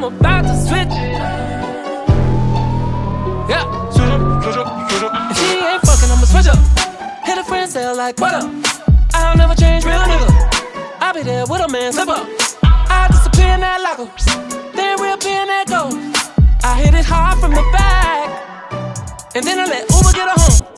about to switch. Yeah, switch up. If she ain't fucking, I'ma switch up. Hit a friend, say like, what up? I'll never change, real nigga. I'll be there with a man, slip up. I'll disappear in that locker, then reappear in that gold. I hit it hard from the back, and then I let Uber get her home.